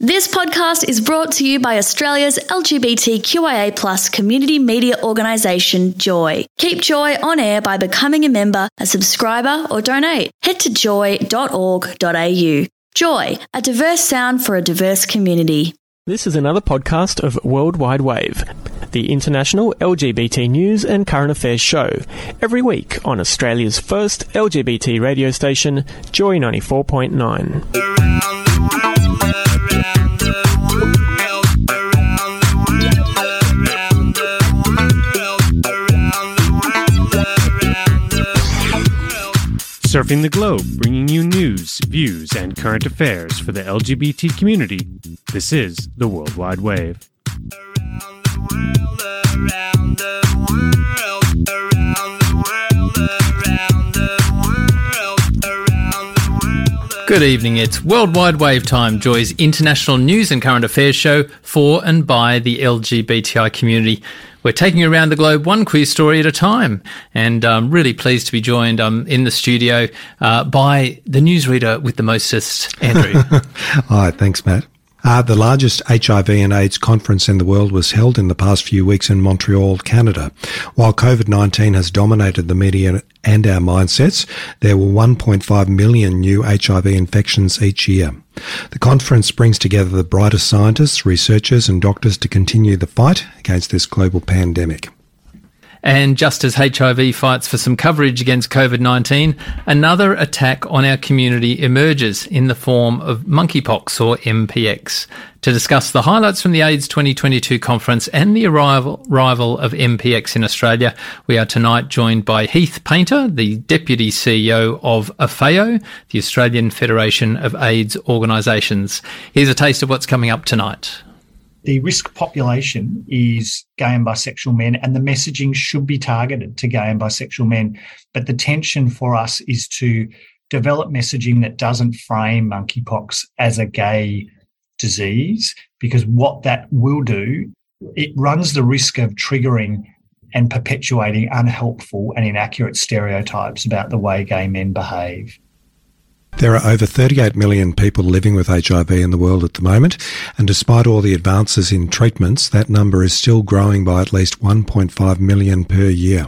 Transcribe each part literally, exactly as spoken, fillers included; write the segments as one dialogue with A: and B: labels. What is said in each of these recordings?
A: This podcast is brought to you by Australia's L G B T Q I A plus community media organisation, Joy. Keep Joy on air by becoming a member, a subscriber or donate. Head to joy dot org dot a u. Joy, a diverse sound for a diverse community.
B: This is another podcast of World Wide Wave, the international L G B T news and current affairs show, every week on Australia's first L G B T radio station, Joy ninety-four point nine.
C: Surfing the globe, bringing you news, views, and current affairs for the L G B T community. This is the World Wide Wave.
D: Good evening, it's World Wide Wave time, Joy's international news and current affairs show for and by the L G B T I community. We're taking you around the globe one queer story at a time, and I'm really pleased to be joined um, in the studio uh, by the newsreader with the mostest, Andrew.
E: Hi, thanks, Matt. Uh, the largest H I V and AIDS conference in the world was held in the past few weeks in Montreal, Canada. While COVID nineteen has dominated the media and our mindsets, there were one point five million new H I V infections each year. The conference brings together the brightest scientists, researchers and doctors to continue the fight against this global pandemic.
D: And just as H I V fights for some coverage against COVID nineteen, another attack on our community emerges in the form of monkeypox, or M P X. To discuss the highlights from the AIDS twenty twenty-two conference and the arrival, arrival of M P X in Australia, we are tonight joined by Heath Painter, the Deputy C E O of A F A O, the Australian Federation of AIDS Organisations. Here's a taste of what's coming up tonight.
F: The risk population is gay and bisexual men, and the messaging should be targeted to gay and bisexual men. But the tension for us is to develop messaging that doesn't frame monkeypox as a gay disease, because what that will do, it runs the risk of triggering and perpetuating unhelpful and inaccurate stereotypes about the way gay men behave.
E: There are over thirty-eight million people living with H I V in the world at the moment, and despite all the advances in treatments, that number is still growing by at least one point five million per year.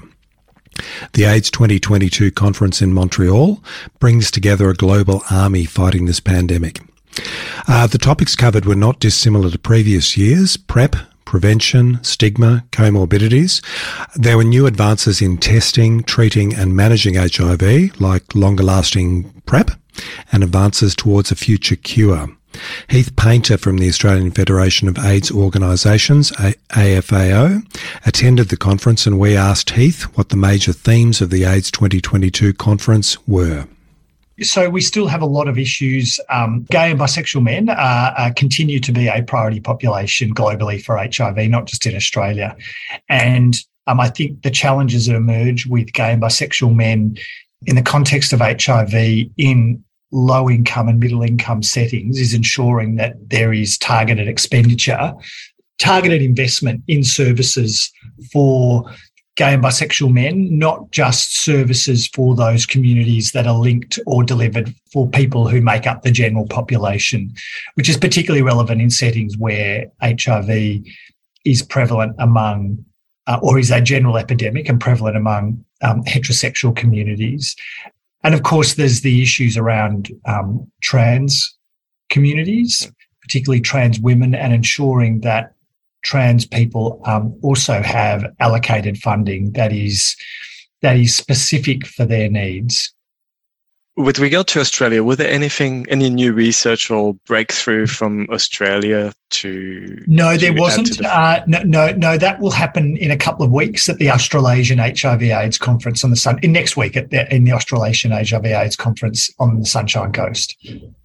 E: The AIDS twenty twenty-two conference in Montreal brings together a global army fighting this pandemic. Uh, the topics covered were not dissimilar to previous years: PrEP, prevention, stigma, comorbidities. There were new advances in testing, treating and managing H I V, like longer-lasting PrEP, and advances towards a future cure. Heath Painter from the Australian Federation of AIDS Organisations, A F A O, attended the conference, and we asked Heath what the major themes of the AIDS twenty twenty-two conference were.
F: So we still have a lot of issues. Um, gay and bisexual men uh, uh, continue to be a priority population globally for H I V, not just in Australia. And um, I think the challenges that emerge with gay and bisexual men in the context of H I V in low-income and middle-income settings is ensuring that there is targeted expenditure, targeted investment in services for gay and bisexual men, not just services for those communities that are linked or delivered for people who make up the general population, which is particularly relevant in settings where H I V is prevalent among, uh, or is a general epidemic and prevalent among um, heterosexual communities. And of course, there's the issues around um, trans communities, particularly trans women, and ensuring that trans people um, also have allocated funding that is that is specific for their needs.
G: With regard to Australia, were there anything, any new research or breakthrough from Australia to?
F: No, there
G: to
F: wasn't.
G: The...
F: Uh, no, no, no. That will happen in a couple of weeks at the Australasian H I V/AIDS conference on the sun. In next week at the, in the Australasian H I V/AIDS conference on the Sunshine Coast.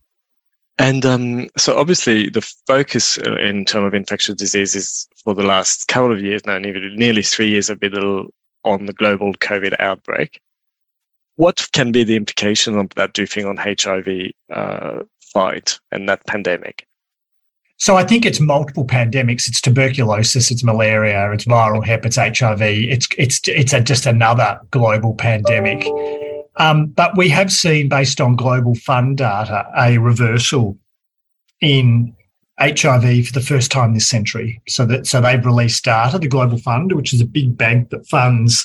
G: And um, so obviously the focus in terms of infectious diseases for the last couple of years now, nearly three years, have been on the global COVID outbreak. What can be the implication of that, do you think, on H I V uh, fight and that pandemic?
F: So I think it's multiple pandemics. It's tuberculosis, it's malaria, it's viral hep, it's H I V. It's it's it's a, just another global pandemic. Um, but we have seen, based on Global Fund data, a reversal in H I V for the first time this century. So that so they've released data, the Global Fund, which is a big bank that funds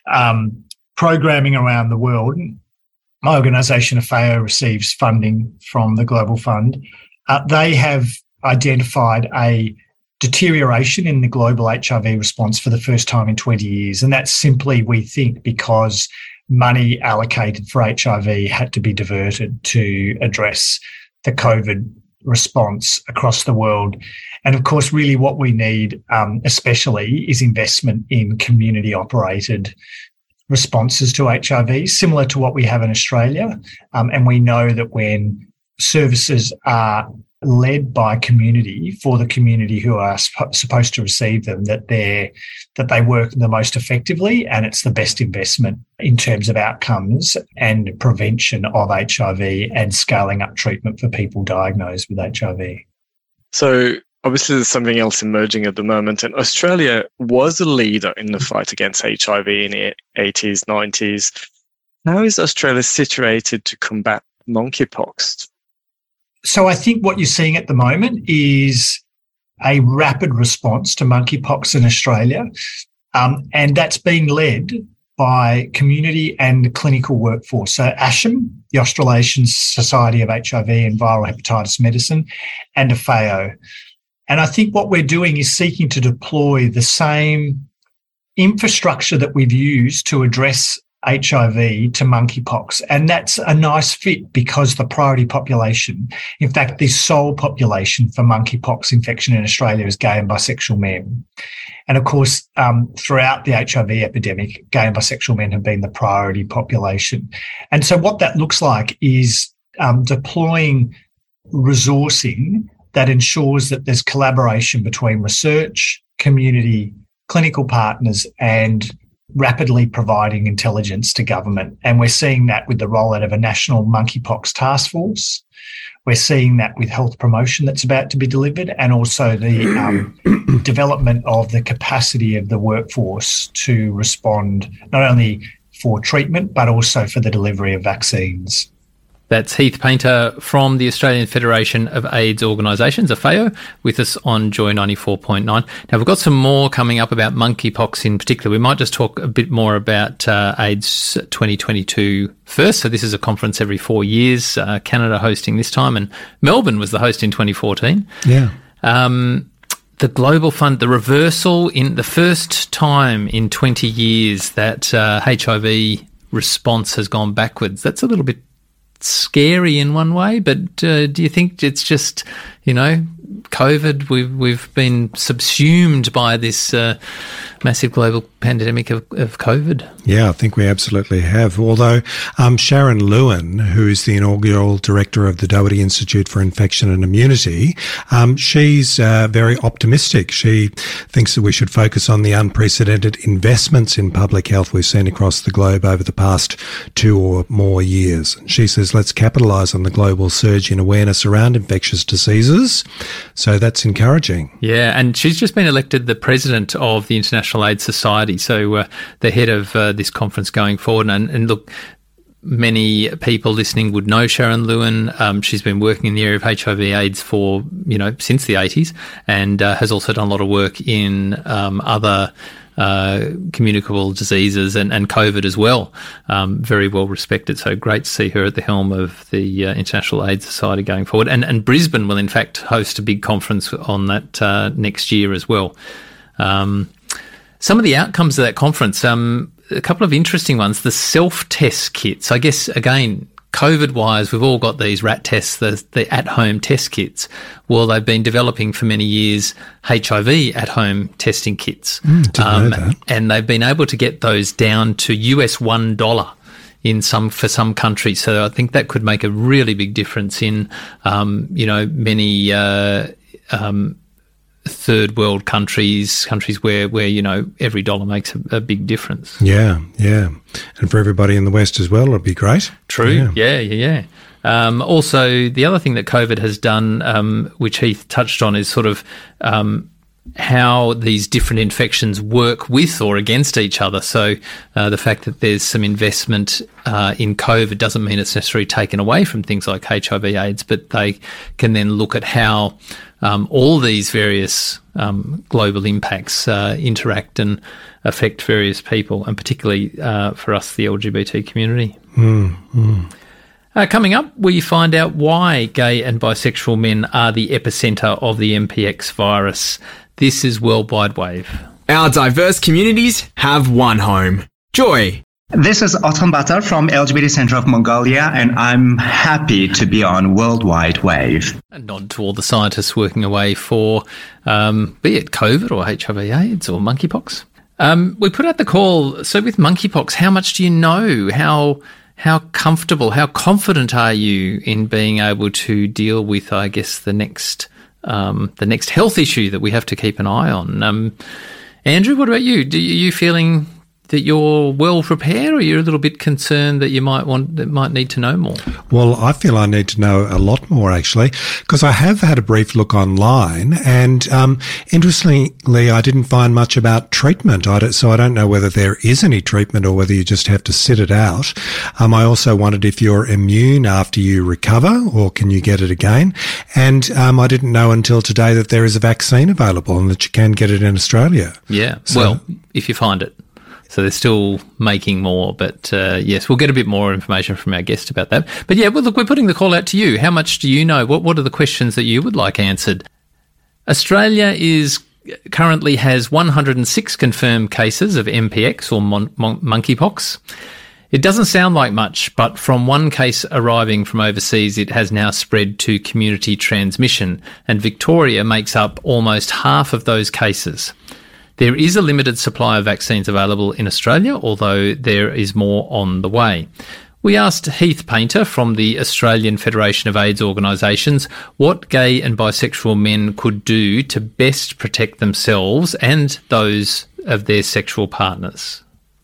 F: um, programming around the world. My organisation, A F A O, receives funding from the Global Fund. Uh, they have identified a deterioration in the global H I V response for the first time in twenty years. And that's simply, we think, because money allocated for H I V had to be diverted to address the COVID response across the world. And of course, really what we need, um, especially, is investment in community-operated responses to H I V, similar to what we have in Australia. Um, and we know that when services are led by community for the community who are sp- supposed to receive them, that they that they work the most effectively, and it's the best investment in terms of outcomes and prevention of H I V and scaling up treatment for people diagnosed with H I V.
G: So obviously there's something else emerging at the moment, and Australia was a leader in the fight against H I V in the eighties, nineties. How is Australia situated to combat monkeypox?
F: So I think what you're seeing at the moment is a rapid response to monkeypox in Australia, um, and that's being led by community and clinical workforce. So ASHM, the Australasian Society of H I V and Viral Hepatitis Medicine, and A F A O. And I think what we're doing is seeking to deploy the same infrastructure that we've used to address H I V to monkeypox. And that's a nice fit because the priority population, in fact, the sole population for monkeypox infection in Australia is gay and bisexual men. And of course, um, throughout the H I V epidemic, gay and bisexual men have been the priority population. And so what that looks like is um, deploying resourcing that ensures that there's collaboration between research, community, clinical partners, and rapidly providing intelligence to government. And we're seeing that with the rollout of a national monkeypox task force. We're seeing that with health promotion that's about to be delivered, and also the um, development of the capacity of the workforce to respond not only for treatment, but also for the delivery of vaccines.
D: That's Heath Painter from the Australian Federation of AIDS Organisations, A F A O, with us on Joy ninety-four point nine. Now, we've got some more coming up about monkeypox in particular. We might just talk a bit more about uh, AIDS twenty twenty-two first. So this is a conference every four years, uh, Canada hosting this time, and Melbourne was the host in twenty fourteen.
E: Yeah.
D: Um, the Global Fund, the reversal in the first time in twenty years that uh, H I V response has gone backwards. That's a little bit scary in one way, but uh, do you think it's just, you know, COVID, we've we've been subsumed by this uh, massive global pandemic of, of COVID?
E: Yeah, I think we absolutely have. Although um, Sharon Lewin, who's the inaugural director of the Doherty Institute for Infection and Immunity, um, she's uh, very optimistic. She thinks that we should focus on the unprecedented investments in public health we've seen across the globe over the past two or more years. She says, let's capitalise on the global surge in awareness around infectious diseases. So that's encouraging.
D: Yeah, and she's just been elected the president of the International AIDS Society, so uh, the head of uh, this conference going forward. And, and look, many people listening would know Sharon Lewin. Um, she's been working in the area of H I V AIDS for, you know, since the eighties, and uh, has also done a lot of work in um, other Uh, communicable diseases and, and COVID as well. Um, very well respected. So great to see her at the helm of the uh, International AIDS Society going forward. And, and Brisbane will in fact host a big conference on that uh, next year as well. Um, some of the outcomes of that conference, um, a couple of interesting ones. The self-test kits, I guess, again, COVID-wise, we've all got these rat tests, the, the at-home test kits. Well, they've been developing for many years H I V at-home testing kits.
E: Mm, didn't
D: um,
E: know that.
D: And they've been able to get those down to U S one dollar in some for some countries. So I think that could make a really big difference in, um, you know, many uh, um, third world countries, countries where, where you know, every dollar makes a, a big difference.
E: Yeah, yeah. And for everybody in the West as well, it'd be great.
D: True.
E: Yeah,
D: yeah, yeah. yeah. Um, also, the other thing that COVID has done, um, which Heath touched on, is sort of um, how these different infections work with or against each other. So uh, the fact that there's some investment uh, in COVID doesn't mean it's necessarily taken away from things like H I V AIDS, but they can then look at how um, all these various um, global impacts uh, interact and affect various people, and particularly uh, for us, the L G B T community.
E: Mm, mm.
D: Uh, coming up, we find out why gay and bisexual men are the epicentre of the M P X virus. This is Worldwide Wave.
H: Our diverse communities have one home. Joy.
I: This is Othon Batar from L G B T Centre of Mongolia, and I'm happy to be on Worldwide Wave.
D: A nod to all the scientists working away for, um, be it COVID or H I V AIDS or monkeypox. Um, we put out the call, so with monkeypox, how much do you know? How how comfortable, how confident are you in being able to deal with, I guess, the next um, the next health issue that we have to keep an eye on? Um, Andrew, what about you? Do you, are you feeling that you're well prepared, or you're a little bit concerned that you might want that might need to know more?
E: Well, I feel I need to know a lot more, actually, because I have had a brief look online, and um, interestingly, I didn't find much about treatment. I don't, so I don't know whether there is any treatment or whether you just have to sit it out. Um, I also wondered if you're immune after you recover, or can you get it again? And um, I didn't know until today that there is a vaccine available and that you can get it in Australia.
D: Yeah,
E: So-
D: well, if you find it. So they're still making more, but uh, yes, we'll get a bit more information from our guest about that. But yeah, well, look, we're putting the call out to you. How much do you know? What What are the questions that you would like answered? Australia is currently has one hundred six confirmed cases of M P X or mon- mon- monkeypox. It doesn't sound like much, but from one case arriving from overseas, it has now spread to community transmission, and Victoria makes up almost half of those cases. There is a limited supply of vaccines available in Australia, although there is more on the way. We asked Heath Painter from the Australian Federation of AIDS Organisations what gay and bisexual men could do to best protect themselves and those of their sexual partners.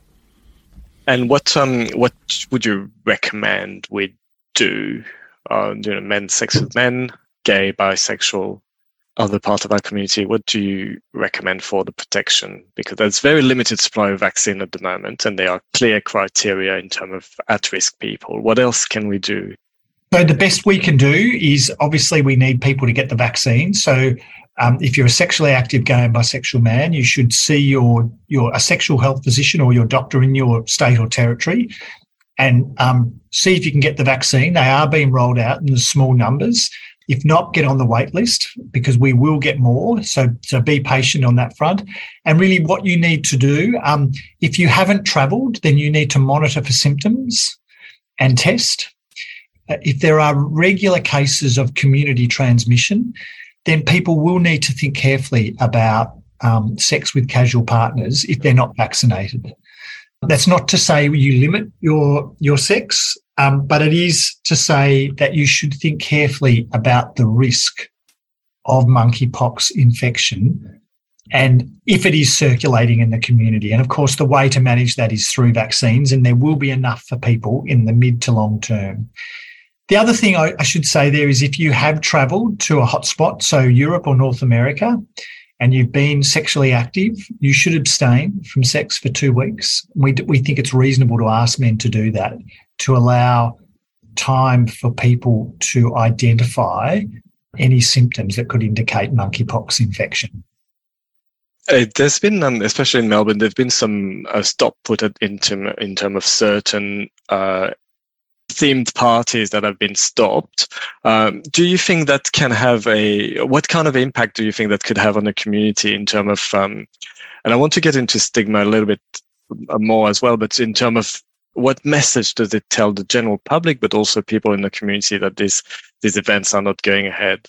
G: And what um what would you recommend we do? Uh, you know, men, sex with men, gay, bisexual, other part of our community. What do you recommend for the protection? Because there's very limited supply of vaccine at the moment, and there are clear criteria in terms of at-risk people. What else can we do?
F: So the best we can do is, obviously, we need people to get the vaccine. So um, if you're a sexually active gay and bisexual man, you should see your your a sexual health physician or your doctor in your state or territory, and um, see if you can get the vaccine. They are being rolled out in the small numbers. If not, get on the wait list, because we will get more. So, so be patient on that front. And really what you need to do, um, if you haven't travelled, then you need to monitor for symptoms and test. Uh, if there are regular cases of community transmission, then people will need to think carefully about um, sex with casual partners if they're not vaccinated. That's not to say you limit your your sex, um, but it is to say that you should think carefully about the risk of monkeypox infection and if it is circulating in the community. And, of course, the way to manage that is through vaccines, and there will be enough for people in the mid to long term. The other thing I, I should say there is, if you have travelled to a hotspot, so Europe or North America, and you've been sexually active, you should abstain from sex for two weeks. We we think it's reasonable to ask men to do that, to allow time for people to identify any symptoms that could indicate monkeypox infection.
G: Uh, there's been, um, especially in Melbourne, there's been some uh, stop put in term, in terms of certain uh, themed parties that have been stopped. Um, do you think that can have a, what kind of impact do you think that could have on the community in terms of, um, and I want to get into stigma a little bit more as well, but in terms of what message does it tell the general public, but also people in the community that these these events are not going ahead?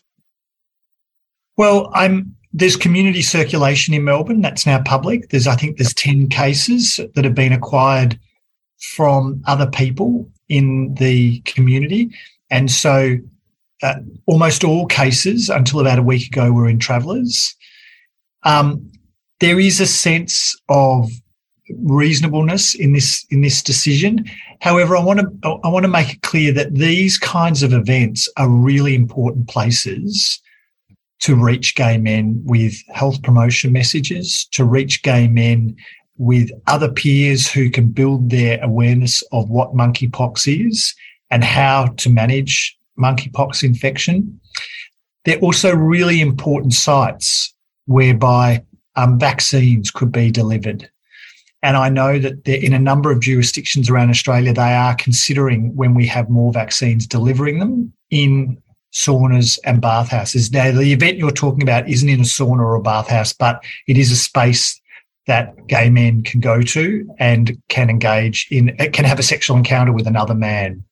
F: Well, I'm, there's community circulation in Melbourne that's now public. There's, I think there's ten cases that have been acquired from other people in the community. And so uh, almost all cases until about a week ago were in travellers. Um, there is a sense of reasonableness in this in this decision. However, I want to I want to make it clear that these kinds of events are really important places to reach gay men with health promotion messages, to reach gay men with other peers who can build their awareness of what monkeypox is and how to manage monkeypox infection. They're also really important sites whereby um, vaccines could be delivered. And I know that in a number of jurisdictions around Australia, they are considering, when we have more vaccines, delivering them in saunas and bathhouses. Now, the event you're talking about isn't in a sauna or a bathhouse, but it is a space that gay men can go to and can engage in, can have a sexual encounter with another man.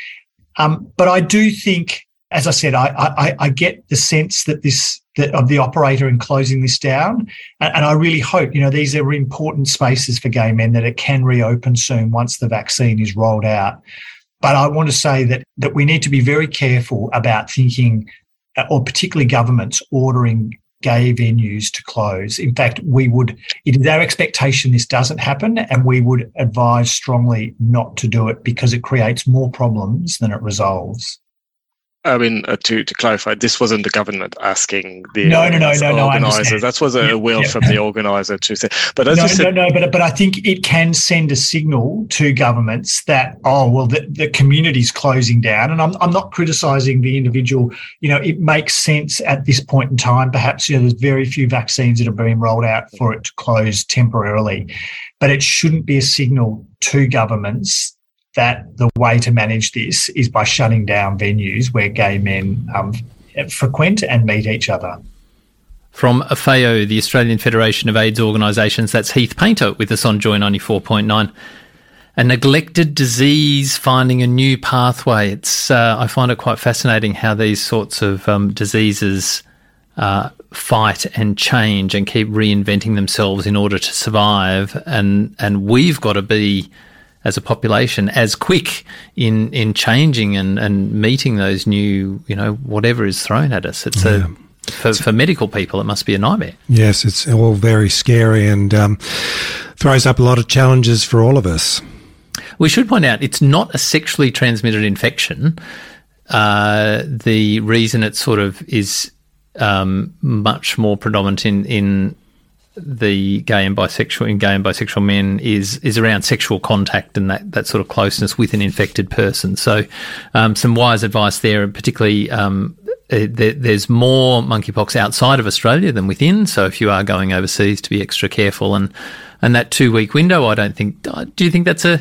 F: Um, but I do think, as I said, I, I, I get the sense that this that of the operator in closing this down, and, and I really hope, you know, these are important spaces for gay men, that it can reopen soon once the vaccine is rolled out. But I want to say that that we need to be very careful about thinking, or particularly governments ordering gay venues to close. In fact, we would, it is our expectation this doesn't happen, and we would advise strongly not to do it because it creates more problems than it resolves.
G: I mean, uh, to, to clarify, this wasn't the government asking the
F: no, no, no, no, no,
G: organisers. That was a yeah, will yeah. from the organiser to say. But as
F: no,
G: you said,
F: no, no, but but I think it can send a signal to governments that, oh, well, the, the community's closing down. And I'm I'm not criticising the individual. You know, it makes sense at this point in time. Perhaps, you know, there's very few vaccines that are being rolled out for it to close temporarily, but it shouldn't be a signal to governments that the way to manage this is by shutting down venues where gay men um, frequent and meet each other.
D: From A F A O, the Australian Federation of AIDS Organisations, that's Heath Painter with us on Joy ninety-four point nine. A neglected disease finding a new pathway. It's uh, I find it quite fascinating how these sorts of um, diseases uh, fight and change and keep reinventing themselves in order to survive. And, and we've got to be, as a population, as quick in, in changing and, and meeting those new, you know, whatever is thrown at us. It's yeah. a for, for medical people, it must be a nightmare.
E: Yes, it's all very scary and um, throws up a lot of challenges for all of us.
D: We should point out it's not a sexually transmitted infection. Uh, the reason it sort of is um, much more predominant in in the gay and bisexual in gay and bisexual men is is around sexual contact and that, that sort of closeness with an infected person. So um, some wise advice there, and particularly um, there, there's more monkeypox outside of Australia than within. So if you are going overseas, to be extra careful. And, and that two-week window, I don't think, do you think that's a,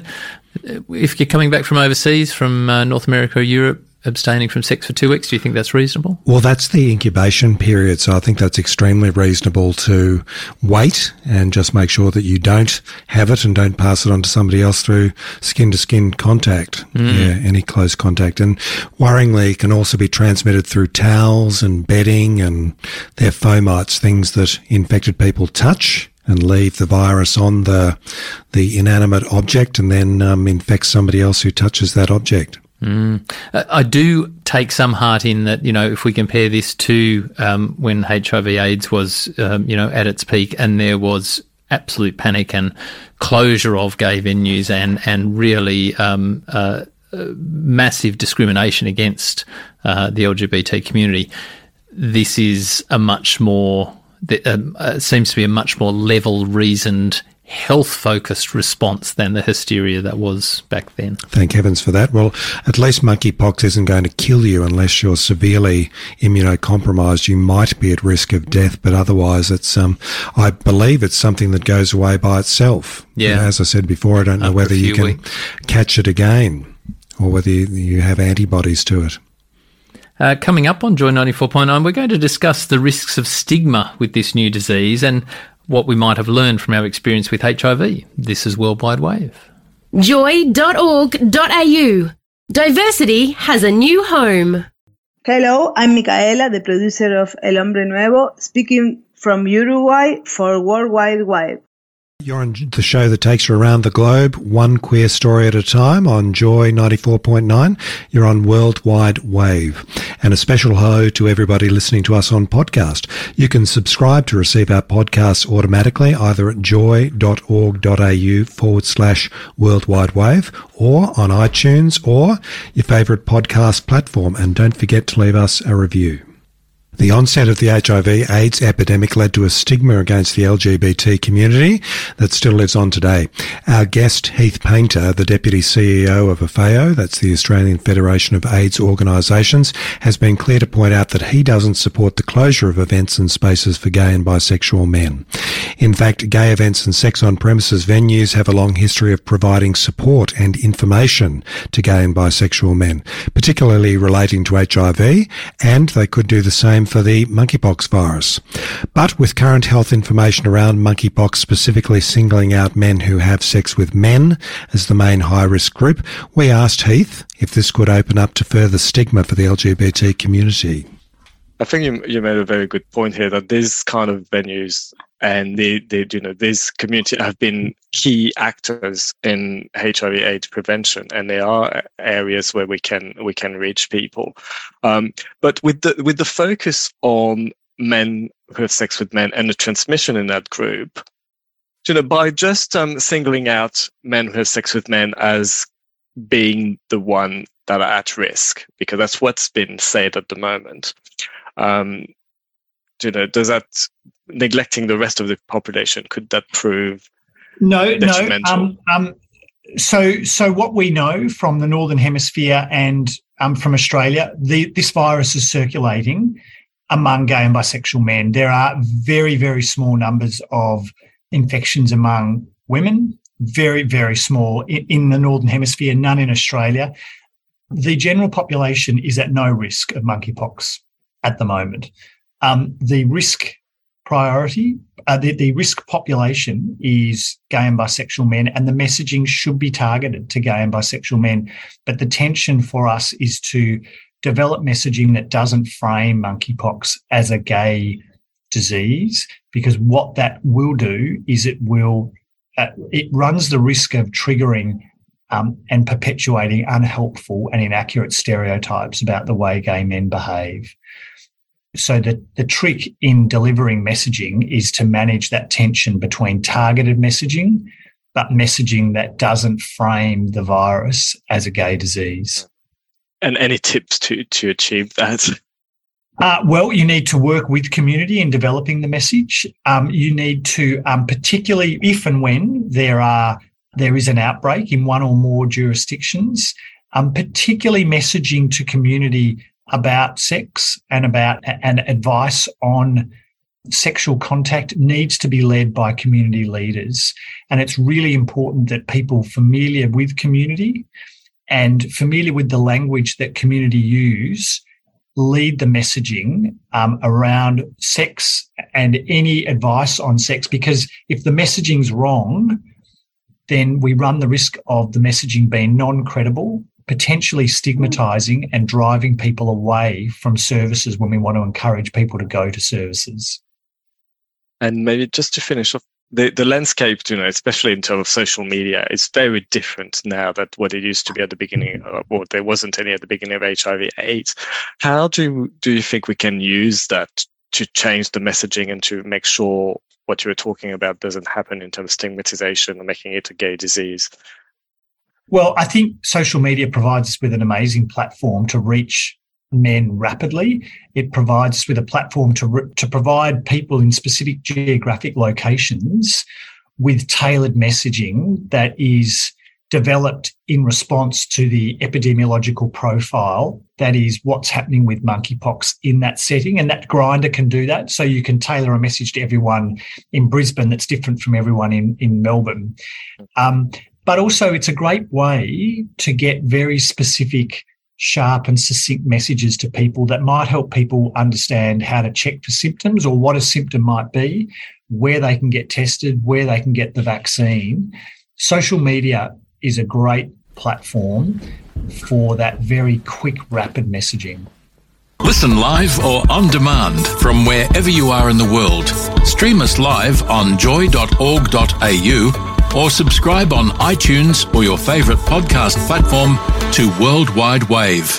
D: if you're coming back from overseas, from uh, North America or Europe, abstaining from sex for two weeks, do you think that's reasonable?
E: Well, that's the incubation period, so I think that's extremely reasonable to wait and just make sure that you don't have it and don't pass it on to somebody else through skin-to-skin contact, mm. yeah, any close contact. And worryingly, it can also be transmitted through towels and bedding, and they're fomites, things that infected people touch and leave the virus on the the inanimate object and then um, infect somebody else who touches that object.
D: Mm. I do take some heart in that, you know, if we compare this to um, when H I V AIDS was, um, you know, at its peak and there was absolute panic and closure of gay venues and, and really um, uh, uh, massive discrimination against uh, the L G B T community, this is a much more, um, uh, seems to be a much more level, reasoned, health-focused response than the hysteria that was back then.
E: Thank heavens for that. Well, at least monkeypox isn't going to kill you unless you're severely immunocompromised. You might be at risk of death, but otherwise it's, um, I believe it's something that goes away by itself.
D: Yeah.
E: As I said before, I don't know
D: After
E: whether you can
D: weeks.
E: catch it again or whether you, you have antibodies to it.
D: Uh, coming up on Joy ninety-four point nine, we're going to discuss the risks of stigma with this new disease and what we might have learned from our experience with H I V. This is Worldwide Wave.
J: joy dot org dot a u. Diversity has a new home.
K: Hello, I'm Micaela, the producer of El Hombre Nuevo, speaking from Uruguay for Worldwide Wave.
E: You're on the show that takes you around the globe, one queer story at a time, on Joy ninety-four point nine. You're on Worldwide Wave. And a special hello to everybody listening to us on podcast. You can subscribe to receive our podcasts automatically either at joy dot org dot a u forward slash Worldwide Wave or on iTunes or your favourite podcast platform. And don't forget to leave us a review. The onset of the H I V AIDS epidemic led to a stigma against the L G B T community that still lives on today. Our guest, Heath Painter, the Deputy C E O of AFAO, that's the Australian Federation of AIDS Organisations, has been clear to point out that he doesn't support the closure of events and spaces for gay and bisexual men. In fact, gay events and sex on premises venues have a long history of providing support and information to gay and bisexual men, particularly relating to H I V, and they could do the same for the monkeypox virus. But with current health information around monkeypox specifically singling out men who have sex with men as the main high-risk group, we asked Heath if this could open up to further stigma for the L G B T community.
G: I think you you made a very good point here that these kind of venues and the, the you know these community have been key actors in H I V AIDS prevention, and they are areas where we can we can reach people. Um, but with the with the focus on men who have sex with men and the transmission in that group, you know, by just um, singling out men who have sex with men as being the one that are at risk, because that's what's been said at the moment. Um, you know, does that neglecting the rest of the population, could that prove
F: no,
G: detrimental?
F: no? Um, um, so, so what we know from the Northern Hemisphere and um, from Australia, the, this virus is circulating among gay and bisexual men. There are very, very small numbers of infections among women. Very, very small in, in the Northern Hemisphere. None in Australia. The general population is at no risk of monkeypox at the moment. Um, the risk priority, uh, the, the risk population is gay and bisexual men, and the messaging should be targeted to gay and bisexual men. But the tension for us is to develop messaging that doesn't frame monkeypox as a gay disease, because what that will do is it will, uh, it runs the risk of triggering um, and perpetuating unhelpful and inaccurate stereotypes about the way gay men behave. So the, the trick in delivering messaging is to manage that tension between targeted messaging, but messaging that doesn't frame the virus as a gay disease.
G: And any tips to, to achieve that?
F: Uh, well, you need to work with community in developing the message. Um, you need to, um, particularly if and when there are there is an outbreak in one or more jurisdictions, um, particularly messaging to community about sex and about and advice on sexual contact needs to be led by community leaders. And it's really important that people familiar with community and familiar with the language that community use lead the messaging um, around sex and any advice on sex, because if the messaging's wrong, then we run the risk of the messaging being non-credible, potentially stigmatising and driving people away from services when we want to encourage people to go to services.
G: And maybe just to finish off, the, the landscape, you know, especially in terms of social media, is very different now than what it used to be at the beginning, or there wasn't any at the beginning of H I V AIDS. How do, do you think we can use that to change the messaging and to make sure what you were talking about doesn't happen in terms of stigmatization and making it a gay disease?
F: Well, I think social media provides us with an amazing platform to reach men rapidly. It provides us with a platform to re- to provide people in specific geographic locations with tailored messaging that is developed in response to the epidemiological profile, that is what's happening with monkeypox in that setting. And that Grindr can do that. So you can tailor a message to everyone in Brisbane that's different from everyone in, in Melbourne. Um, but also it's a great way to get very specific, sharp and succinct messages to people that might help people understand how to check for symptoms or what a symptom might be, where they can get tested, where they can get the vaccine. Social media is a great platform for that very quick, rapid messaging.
L: Listen live or on demand from wherever you are in the world. Stream us live on joy dot org dot a u or subscribe on iTunes or your favourite podcast platform to Worldwide Wave.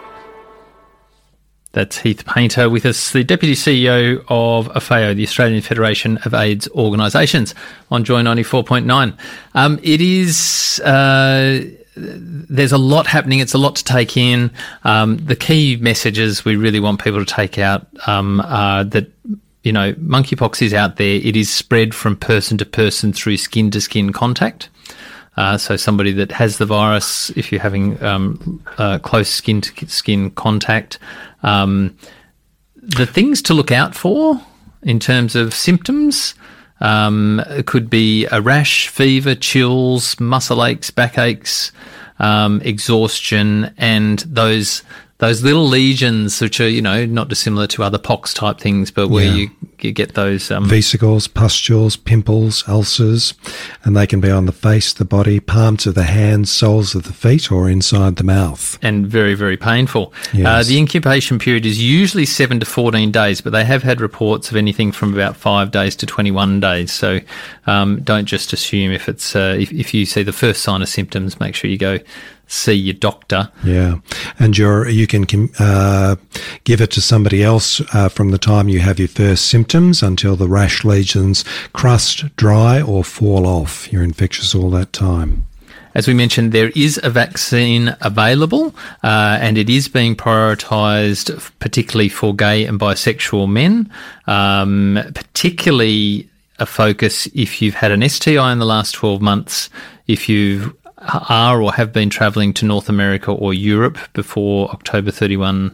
D: That's Heath Painter with us, the Deputy C E O of AFAO, the Australian Federation of AIDS Organisations, on Joy ninety-four point nine. Um, it is uh, there's a lot happening. It's a lot to take in. Um, the key messages we really want people to take out um, are that, you know, monkeypox is out there. It is spread from person to person through skin-to-skin contact. Uh, so somebody that has the virus, if you're having um, uh, close skin-to-skin contact, um, the things to look out for in terms of symptoms, um, it could be a rash, fever, chills, muscle aches, backaches, um, exhaustion, and those those little lesions, which are, you know, not dissimilar to other pox type things, but where yeah. you, you get those um,
E: vesicles, pustules, pimples, ulcers, and they can be on the face, the body, palms of the hands, soles of the feet, or inside the mouth.
D: And very, very painful.
E: Yes.
D: Uh, the incubation period is usually seven to fourteen days, but they have had reports of anything from about five days to twenty-one days. So um, don't just assume if it's uh, if, if you see the first sign of symptoms, make sure you go see your doctor.
E: Yeah, and you're, you can uh, give it to somebody else uh, from the time you have your first symptoms until the rash lesions crust, dry, or fall off. You're infectious all that time.
D: As we mentioned, there is a vaccine available, uh, and it is being prioritised particularly for gay and bisexual men, um, particularly a focus if you've had an S T I in the last twelve months, if you are or have been travelling to North America or Europe before October thirty-first,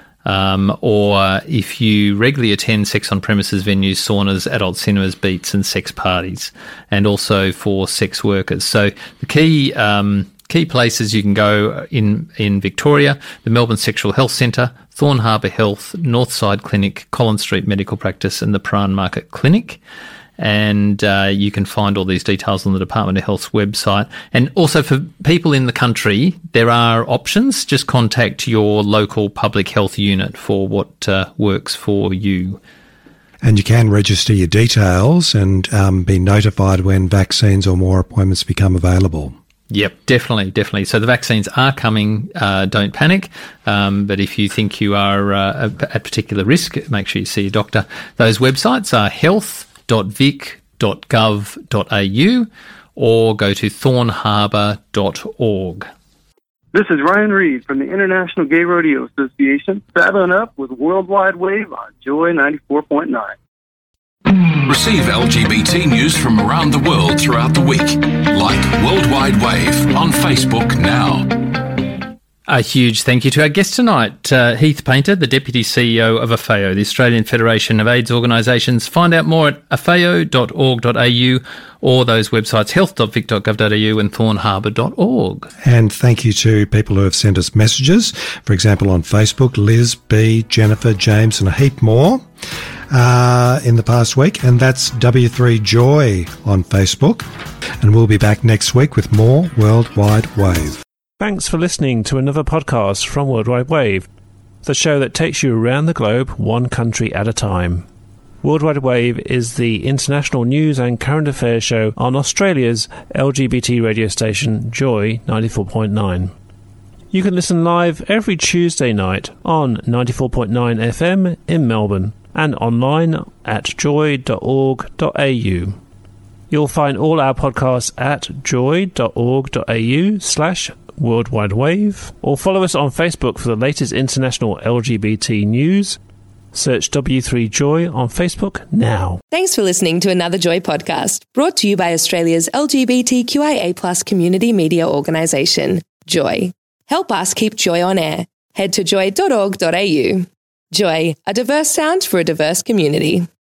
D: um, or if you regularly attend sex on premises venues, saunas, adult cinemas, beats and sex parties, and also for sex workers. So the key um, key places you can go in, in Victoria: the Melbourne Sexual Health Centre, Thorn Harbour Health, Northside Clinic, Collins Street Medical Practice and the Prahran Market Clinic. And uh, you can find all these details on the Department of Health's website. And also for people in the country, there are options. Just contact your local public health unit for what uh, works for you.
E: And you can register your details and um, be notified when vaccines or more appointments become available.
D: Yep, definitely, definitely. So the vaccines are coming. Uh, don't panic. Um, but if you think you are uh, at particular risk, make sure you see your doctor. Those websites are health dot vic dot gov dot a u or go to thorn harbour dot org.
M: This is Ryan Reed from the International Gay Rodeo Association, saddling up with Worldwide Wave on Joy ninety-four point nine.
L: Receive L G B T news from around the world throughout the week. Like Worldwide Wave on Facebook now.
D: A huge thank you to our guest tonight, uh, Heath Painter, the Deputy C E O of A F A O, the Australian Federation of AIDS Organisations. Find out more at a f a o dot org dot a u or those websites health dot vic dot gov dot a u and thorn harbour dot org.
E: And thank you to people who have sent us messages, for example on Facebook, Liz, B, Jennifer, James and a heap more uh, in the past week. And that's W three Joy on Facebook. And we'll be back next week with more Worldwide Wave.
B: Thanks for listening to another podcast from Worldwide Wave, the show that takes you around the globe one country at a time. Worldwide Wave is the international news and current affairs show on Australia's L G B T radio station Joy ninety-four point nine. You can listen live every Tuesday night on ninety-four point nine F M in Melbourne and online at joy dot org dot a u. You'll find all our podcasts at joy dot org dot a u slash Worldwide Wave, or follow us on Facebook for the latest international L G B T news. Search W three Joy on Facebook now.
N: Thanks for listening to another Joy podcast, brought to you by Australia's L G B T Q I A plus community media organisation, Joy. Help us keep Joy on air. Head to joy dot org dot a u. Joy, a diverse sound for a diverse community.